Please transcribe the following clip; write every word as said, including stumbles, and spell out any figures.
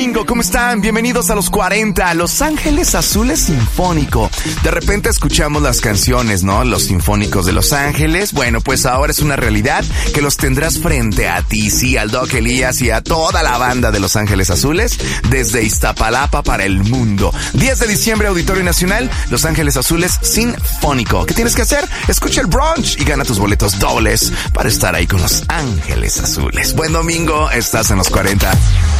domingo, ¿cómo están? Bienvenidos a los cuarenta, Los Ángeles Azules Sinfónico. De repente escuchamos las canciones, ¿no? Los sinfónicos de Los Ángeles. Bueno, pues ahora es una realidad que los tendrás frente a ti, sí, al Doc Elías y a toda la banda de Los Ángeles Azules, desde Iztapalapa para el mundo. diez de diciembre, Auditorio Nacional, Los Ángeles Azules Sinfónico. ¿Qué tienes que hacer? Escucha el brunch y gana tus boletos dobles para estar ahí con Los Ángeles Azules. Buen domingo, estás en los cuarenta.